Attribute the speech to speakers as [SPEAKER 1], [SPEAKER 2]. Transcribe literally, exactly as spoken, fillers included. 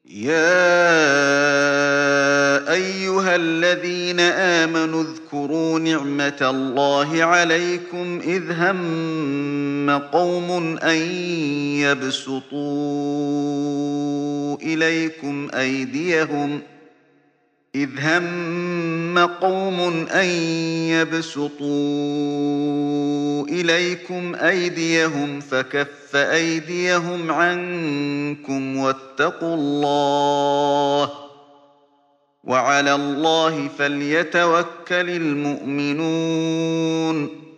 [SPEAKER 1] يَا أَيُّهَا الَّذِينَ آمَنُوا اذْكُرُوا نِعْمَةَ اللَّهِ عَلَيْكُمْ إِذْ هَمَّ قَوْمٌ أَن يَبْسُطُوا إِلَيْكُمْ أَيْدِيَهُمْ إِذْ هَمَّ قَوْمٌ أَن يَبْسُطُوا إِلَيْكُمْ أَيْدِيَهُمْ فَكَفَّ أَيْدِيَهُمْ عَنكُمْ وَاتَّقُوا اللَّهَ ۚ وَعَلَى اللَّهِ فَلْيَتَوَكَّلِ الْمُؤْمِنُونَ